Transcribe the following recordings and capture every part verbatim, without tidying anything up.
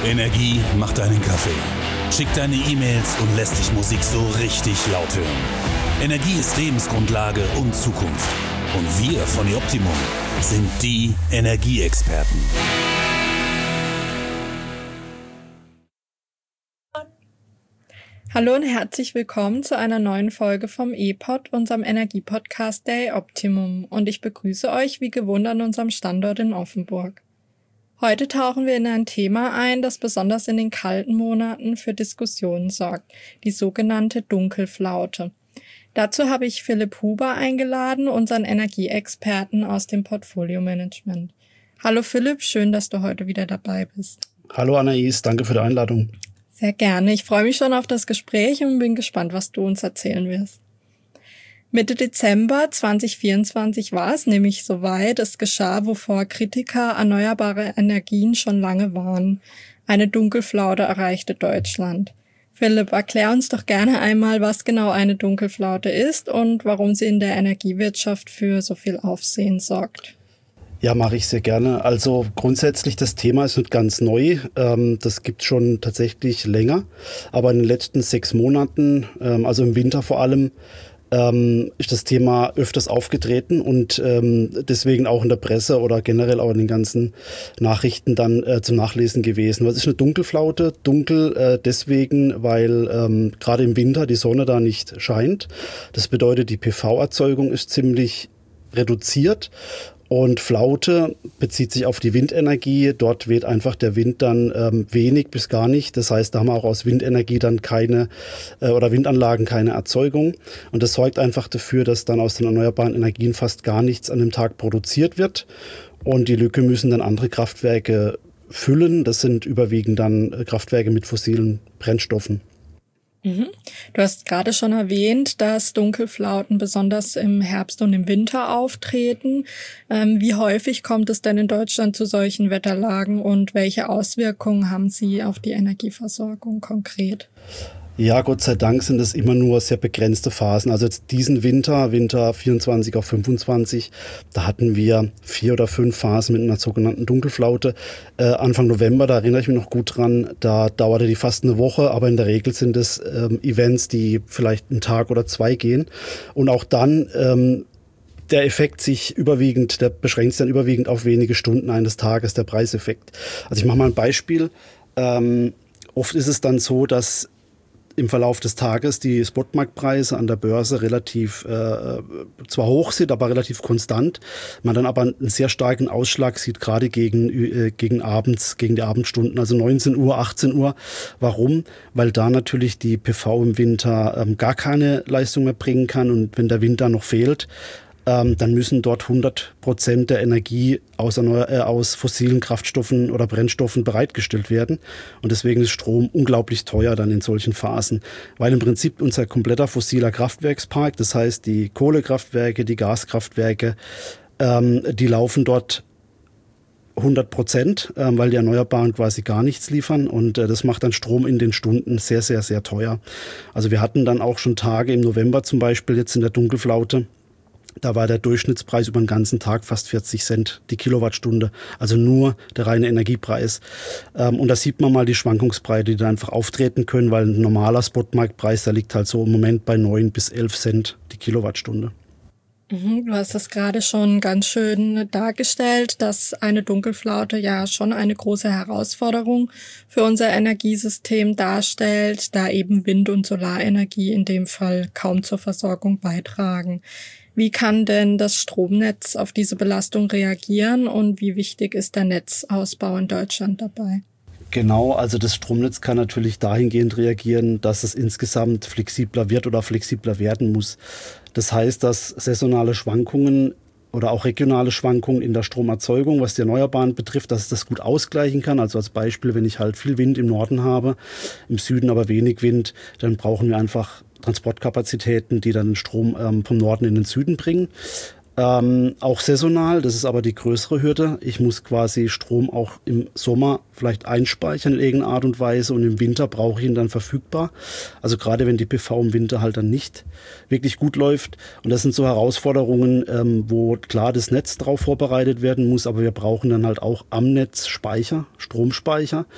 Energie macht deinen Kaffee, schickt deine E-Mails und lässt dich Musik so richtig laut hören. Energie ist Lebensgrundlage und Zukunft. Und wir von Optimum sind die Energieexperten. Hallo und herzlich willkommen zu einer neuen Folge vom E-Pod, unserem Energiepodcast der Optimum. Und ich begrüße euch wie gewohnt an unserem Standort in Offenburg. Heute tauchen wir in ein Thema ein, das besonders in den kalten Monaten für Diskussionen sorgt, die sogenannte Dunkelflaute. Dazu habe ich Philipp Huber eingeladen, unseren Energieexperten aus dem Portfolio-Management. Hallo Philipp, schön, dass du heute wieder dabei bist. Hallo Anais, danke für die Einladung. Sehr gerne. Ich freue mich schon auf das Gespräch und bin gespannt, was du uns erzählen wirst. Mitte Dezember zwanzig vierundzwanzig war es nämlich soweit. Es geschah, wovor Kritiker erneuerbarer Energien schon lange warnen. Eine Dunkelflaute erreichte Deutschland. Philipp, erklär uns doch gerne einmal, was genau eine Dunkelflaute ist und warum sie in der Energiewirtschaft für so viel Aufsehen sorgt. Ja, mache ich sehr gerne. Also grundsätzlich, das Thema ist nicht ganz neu. Ähm, das gibt es schon tatsächlich länger. Aber in den letzten sechs Monaten, ähm, also im Winter vor allem, ähm, ist das Thema öfters aufgetreten und ähm, deswegen auch in der Presse oder generell auch in den ganzen Nachrichten dann äh, zum Nachlesen gewesen. Was ist eine Dunkelflaute? Dunkel äh, deswegen, weil ähm, gerade im Winter die Sonne da nicht scheint. Das bedeutet, die P V-Erzeugung ist ziemlich reduziert. Und Flaute bezieht sich auf die Windenergie. Dort weht einfach der Wind dann ähm, wenig bis gar nicht. Das heißt, da haben wir auch aus Windenergie dann keine äh, oder Windanlagen keine Erzeugung. Und das sorgt einfach dafür, dass dann aus den erneuerbaren Energien fast gar nichts an dem Tag produziert wird. Und die Lücke müssen dann andere Kraftwerke füllen. Das sind überwiegend dann Kraftwerke mit fossilen Brennstoffen. Mhm. Du hast gerade schon erwähnt, dass Dunkelflauten besonders im Herbst und im Winter auftreten. Ähm, wie häufig kommt es denn in Deutschland zu solchen Wetterlagen und welche Auswirkungen haben sie auf die Energieversorgung konkret? Ja, Gott sei Dank sind es immer nur sehr begrenzte Phasen. Also jetzt diesen Winter, Winter vierundzwanzig auf fünfundzwanzig, da hatten wir vier oder fünf Phasen mit einer sogenannten Dunkelflaute. Äh, Anfang November, da erinnere ich mich noch gut dran, da dauerte die fast eine Woche, aber in der Regel sind es ähm, Events, die vielleicht einen Tag oder zwei gehen. Und auch dann ähm, der Effekt sich überwiegend, der beschränkt sich dann überwiegend auf wenige Stunden eines Tages, der Preiseffekt. Also ich mache mal ein Beispiel. Ähm, oft ist es dann so, dass im Verlauf des Tages die Spotmarktpreise an der Börse relativ äh, zwar hoch sind, aber relativ konstant. Man dann aber einen sehr starken Ausschlag sieht, gerade gegen, äh, gegen abends, gegen die Abendstunden, also neunzehn Uhr, achtzehn Uhr. Warum? Weil da natürlich die P V im Winter ähm, gar keine Leistung mehr bringen kann und wenn der Wind da noch fehlt, ähm, dann müssen dort hundert Prozent der Energie aus, äh, aus fossilen Kraftstoffen oder Brennstoffen bereitgestellt werden. Und deswegen ist Strom unglaublich teuer dann in solchen Phasen. Weil im Prinzip unser kompletter fossiler Kraftwerkspark, das heißt die Kohlekraftwerke, die Gaskraftwerke, ähm, die laufen dort hundert Prozent, ähm, weil die Erneuerbaren quasi gar nichts liefern. Und äh, das macht dann Strom in den Stunden sehr, sehr, sehr teuer. Also wir hatten dann auch schon Tage im November zum Beispiel jetzt in der Dunkelflaute. Da war der Durchschnittspreis über den ganzen Tag fast vierzig Cent die Kilowattstunde. Also nur der reine Energiepreis. Und da sieht man mal die Schwankungsbreite, die da einfach auftreten können, weil ein normaler Spotmarktpreis, der liegt halt so im Moment bei neun bis elf Cent die Kilowattstunde. Du hast das gerade schon ganz schön dargestellt, dass eine Dunkelflaute ja schon eine große Herausforderung für unser Energiesystem darstellt, da eben Wind- und Solarenergie in dem Fall kaum zur Versorgung beitragen. Wie kann denn das Stromnetz auf diese Belastung reagieren und wie wichtig ist der Netzausbau in Deutschland dabei? Genau, also das Stromnetz kann natürlich dahingehend reagieren, dass es insgesamt flexibler wird oder flexibler werden muss. Das heißt, dass saisonale Schwankungen oder auch regionale Schwankungen in der Stromerzeugung, was die Erneuerbaren betrifft, dass es das gut ausgleichen kann. Also als Beispiel, wenn ich halt viel Wind im Norden habe, im Süden aber wenig Wind, dann brauchen wir einfach Transportkapazitäten, die dann Strom ähm, vom Norden in den Süden bringen. Ähm, auch saisonal, das ist aber die größere Hürde. Ich muss quasi Strom auch im Sommer vielleicht einspeichern in irgendeiner Art und Weise und im Winter brauche ich ihn dann verfügbar. Also gerade wenn die P V im Winter halt dann nicht wirklich gut läuft. Und das sind so Herausforderungen, ähm, wo klar das Netz darauf vorbereitet werden muss, aber wir brauchen dann halt auch am Netz Speicher, Stromspeicher.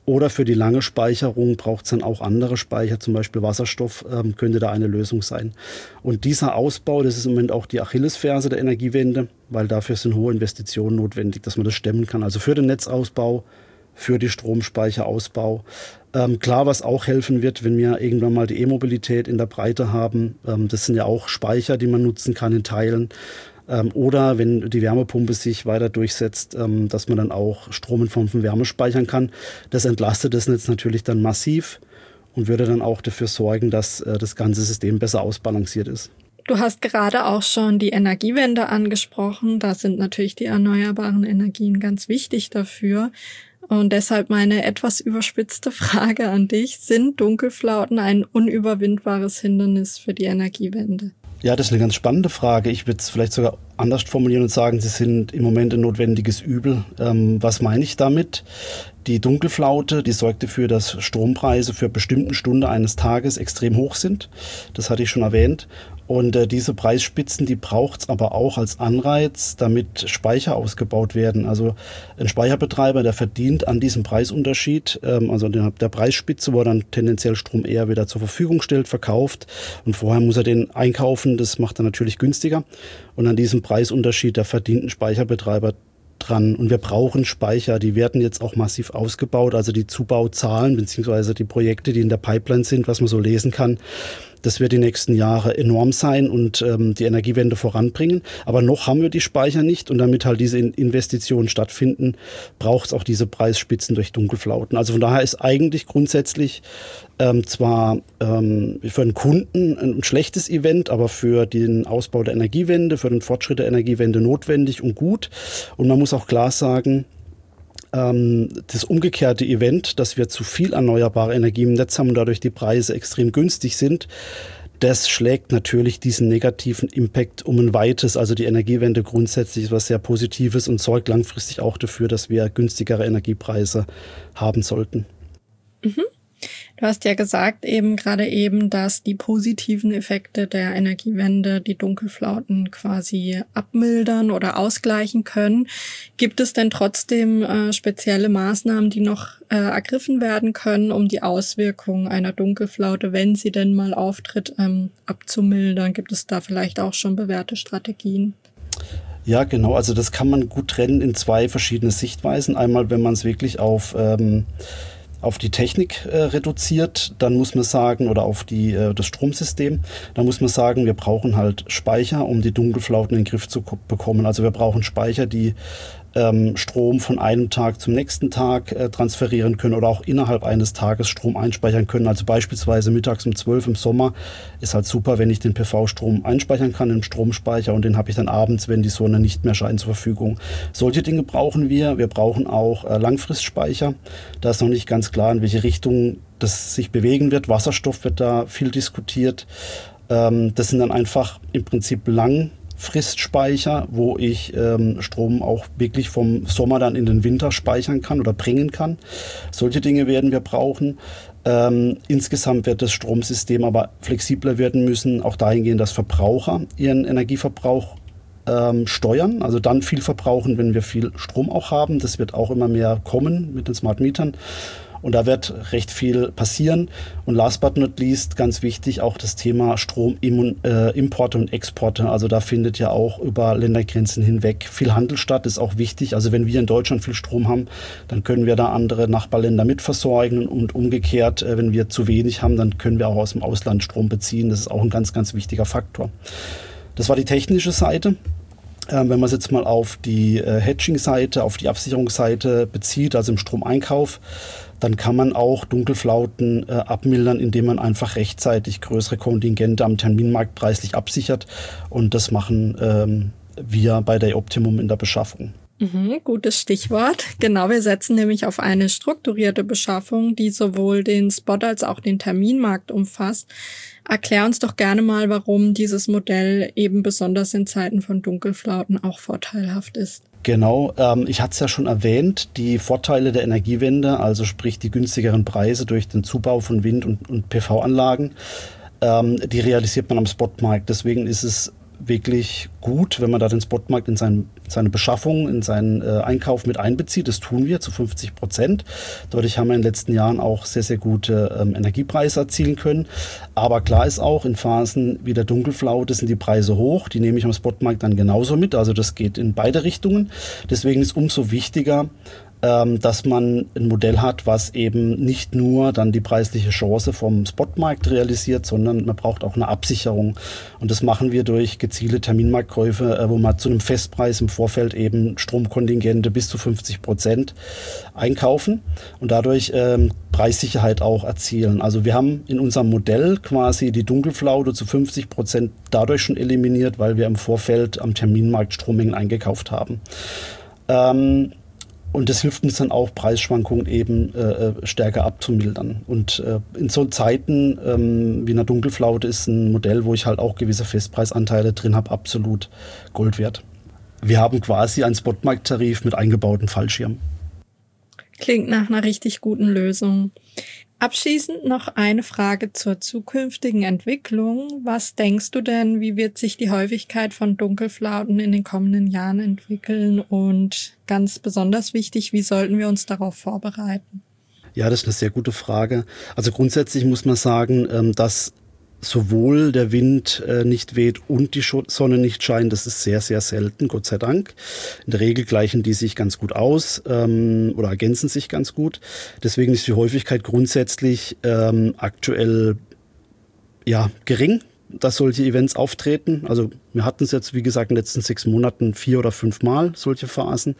Oder für die lange Speicherung braucht es dann auch andere Speicher, zum Beispiel Wasserstoff, ähm, könnte da eine Lösung sein. Und dieser Ausbau, das ist im Moment auch die Achillesferse der Energiewende, weil dafür sind hohe Investitionen notwendig, dass man das stemmen kann. Also für den Netzausbau, für die Stromspeicherausbau. Ähm, klar, was auch helfen wird, wenn wir irgendwann mal die E-Mobilität in der Breite haben, ähm, das sind ja auch Speicher, die man nutzen kann in Teilen. Ähm, oder wenn die Wärmepumpe sich weiter durchsetzt, ähm, dass man dann auch Strom in Form von Wärme speichern kann. Das entlastet das Netz natürlich dann massiv und würde dann auch dafür sorgen, dass äh, das ganze System besser ausbalanciert ist. Du hast gerade auch schon die Energiewende angesprochen. Da sind natürlich die erneuerbaren Energien ganz wichtig dafür. Und deshalb meine etwas überspitzte Frage an dich. Sind Dunkelflauten ein unüberwindbares Hindernis für die Energiewende? Ja, das ist eine ganz spannende Frage. Ich würde es vielleicht sogar anders formulieren und sagen, sie sind im Moment ein notwendiges Übel. Ähm, was meine ich damit? Die Dunkelflaute, die sorgt dafür, dass Strompreise für bestimmte Stunden eines Tages extrem hoch sind. Das hatte ich schon erwähnt. Und äh, diese Preisspitzen, die braucht es aber auch als Anreiz, damit Speicher ausgebaut werden. Also ein Speicherbetreiber, der verdient an diesem Preisunterschied, ähm, also der, der Preisspitze, wo er dann tendenziell Strom eher wieder zur Verfügung stellt, verkauft. Und vorher muss er den einkaufen, das macht er natürlich günstiger. Und an diesem Preisunterschied, da verdient ein Speicherbetreiber dran. Und wir brauchen Speicher, die werden jetzt auch massiv ausgebaut. Also die Zubauzahlen beziehungsweise die Projekte, die in der Pipeline sind, was man so lesen kann, das wird die nächsten Jahre enorm sein und ähm, die Energiewende voranbringen. Aber noch haben wir die Speicher nicht. Und damit halt diese Investitionen stattfinden, braucht es auch diese Preisspitzen durch Dunkelflauten. Also von daher ist eigentlich grundsätzlich ähm, zwar ähm, für den Kunden ein schlechtes Event, aber für den Ausbau der Energiewende, für den Fortschritt der Energiewende notwendig und gut. Und man muss auch klar sagen, das umgekehrte Event, dass wir zu viel erneuerbare Energie im Netz haben und dadurch die Preise extrem günstig sind, das schlägt natürlich diesen negativen Impact um ein weites. Also die Energiewende grundsätzlich ist was sehr Positives und sorgt langfristig auch dafür, dass wir günstigere Energiepreise haben sollten. Mhm. Du hast ja gesagt, eben gerade eben, dass die positiven Effekte der Energiewende die Dunkelflauten quasi abmildern oder ausgleichen können. Gibt es denn trotzdem äh, spezielle Maßnahmen, die noch äh, ergriffen werden können, um die Auswirkungen einer Dunkelflaute, wenn sie denn mal auftritt, ähm, abzumildern? Gibt es da vielleicht auch schon bewährte Strategien? Ja, genau. Also das kann man gut trennen in zwei verschiedene Sichtweisen. Einmal, wenn man es wirklich auf ähm, auf die Technik äh, reduziert, dann muss man sagen, oder auf die, äh, das Stromsystem, dann muss man sagen, wir brauchen halt Speicher, um die Dunkelflauten in den Griff zu bekommen. Also wir brauchen Speicher, die ähm, Strom von einem Tag zum nächsten Tag äh, transferieren können oder auch innerhalb eines Tages Strom einspeichern können. Also beispielsweise mittags um zwölf im Sommer ist halt super, wenn ich den P V-Strom einspeichern kann im Stromspeicher und den habe ich dann abends, wenn die Sonne nicht mehr scheint, zur Verfügung. Solche Dinge brauchen wir. Wir brauchen auch äh, Langfristspeicher. Da ist noch nicht ganz klar, in welche Richtung das sich bewegen wird. Wasserstoff wird da viel diskutiert. Ähm, das sind dann einfach im Prinzip lang Fristspeicher, wo ich ähm, Strom auch wirklich vom Sommer dann in den Winter speichern kann oder bringen kann. Solche Dinge werden wir brauchen. Ähm, insgesamt wird das Stromsystem aber flexibler werden müssen, auch dahingehend, dass Verbraucher ihren Energieverbrauch ähm, steuern, also dann viel verbrauchen, wenn wir viel Strom auch haben. Das wird auch immer mehr kommen mit den Smart Mietern. Und da wird recht viel passieren. Und last but not least, ganz wichtig, auch das Thema Stromimporte und Exporte. Also da findet ja auch über Ländergrenzen hinweg viel Handel statt. Das ist auch wichtig. Also wenn wir in Deutschland viel Strom haben, dann können wir da andere Nachbarländer mitversorgen. Und umgekehrt, wenn wir zu wenig haben, dann können wir auch aus dem Ausland Strom beziehen. Das ist auch ein ganz, ganz wichtiger Faktor. Das war die technische Seite. Wenn man es jetzt mal auf die Hedging-Seite, auf die Absicherungsseite bezieht, also im Stromeinkauf, dann kann man auch Dunkelflauten äh, abmildern, indem man einfach rechtzeitig größere Kontingente am Terminmarkt preislich absichert. Und das machen ähm, wir bei der Optimum in der Beschaffung. Mhm, gutes Stichwort. Genau, wir setzen nämlich auf eine strukturierte Beschaffung, die sowohl den Spot als auch den Terminmarkt umfasst. Erklär uns doch gerne mal, warum dieses Modell eben besonders in Zeiten von Dunkelflauten auch vorteilhaft ist. Genau, ähm, ich hatte es ja schon erwähnt, die Vorteile der Energiewende, also sprich die günstigeren Preise durch den Zubau von Wind- und, und P V-Anlagen, ähm, die realisiert man am Spotmarkt. Deswegen ist es wirklich gut, wenn man da den Spotmarkt in sein, seine Beschaffung, in seinen äh, Einkauf mit einbezieht. Das tun wir zu fünfzig Prozent. Dadurch haben wir in den letzten Jahren auch sehr, sehr gute ähm, Energiepreise erzielen können. Aber klar ist auch, in Phasen wie der Dunkelflaute sind die Preise hoch. Die nehme ich am Spotmarkt dann genauso mit. Also das geht in beide Richtungen. Deswegen ist umso wichtiger, dass man ein Modell hat, was eben nicht nur dann die preisliche Chance vom Spotmarkt realisiert, sondern man braucht auch eine Absicherung. Und das machen wir durch gezielte Terminmarktkäufe, wo man zu einem Festpreis im Vorfeld eben Stromkontingente bis zu fünfzig Prozent einkaufen und dadurch ähm, Preissicherheit auch erzielen. Also wir haben in unserem Modell quasi die Dunkelflaute zu fünfzig Prozent dadurch schon eliminiert, weil wir im Vorfeld am Terminmarkt Strommengen eingekauft haben. Ähm, Und das hilft uns dann auch, Preisschwankungen eben äh, stärker abzumildern. Und äh, in so Zeiten ähm, wie einer Dunkelflaute ist ein Modell, wo ich halt auch gewisse Festpreisanteile drin habe, absolut Gold wert. Wir haben quasi einen Spotmarkttarif mit eingebauten Fallschirm. Klingt nach einer richtig guten Lösung. Abschließend noch eine Frage zur zukünftigen Entwicklung. Was denkst du denn, wie wird sich die Häufigkeit von Dunkelflauten in den kommenden Jahren entwickeln? Und ganz besonders wichtig, wie sollten wir uns darauf vorbereiten? Ja, das ist eine sehr gute Frage. Also grundsätzlich muss man sagen, dass sowohl der Wind äh, nicht weht und die Sonne nicht scheint, das ist sehr, sehr selten, Gott sei Dank. In der Regel gleichen die sich ganz gut aus ähm, oder ergänzen sich ganz gut. Deswegen ist die Häufigkeit grundsätzlich ähm, aktuell ja gering, dass solche Events auftreten. Also wir hatten es jetzt, wie gesagt, in den letzten sechs Monaten vier oder fünf Mal solche Phasen.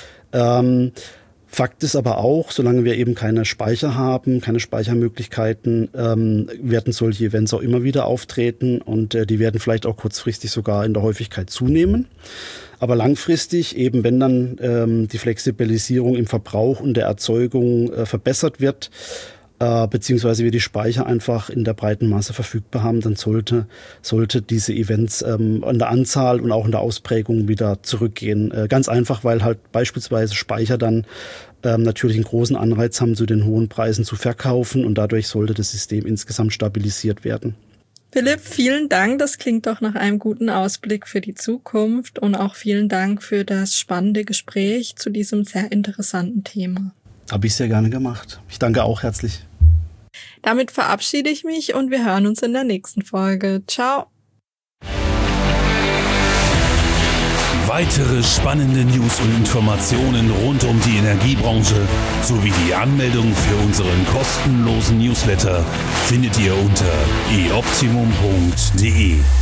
Ähm, Fakt ist aber auch, solange wir eben keine Speicher haben, keine Speichermöglichkeiten, ähm, werden solche Events auch immer wieder auftreten und äh, die werden vielleicht auch kurzfristig sogar in der Häufigkeit zunehmen. Aber langfristig, eben wenn dann ähm, die Flexibilisierung im Verbrauch und der Erzeugung äh, verbessert wird, äh, beziehungsweise wir die Speicher einfach in der breiten Masse verfügbar haben, dann sollte, sollte diese Events ähm, an der Anzahl und auch in der Ausprägung wieder zurückgehen. Äh, ganz einfach, weil halt beispielsweise Speicher dann ähm, natürlich einen großen Anreiz haben, zu den hohen Preisen zu verkaufen und dadurch sollte das System insgesamt stabilisiert werden. Philipp, vielen Dank. Das klingt doch nach einem guten Ausblick für die Zukunft und auch vielen Dank für das spannende Gespräch zu diesem sehr interessanten Thema. Habe ich sehr gerne gemacht. Ich danke auch herzlich. Damit verabschiede ich mich und wir hören uns in der nächsten Folge. Ciao. Weitere spannende News und Informationen rund um die Energiebranche sowie die Anmeldung für unseren kostenlosen Newsletter findet ihr unter e optimum punkt de.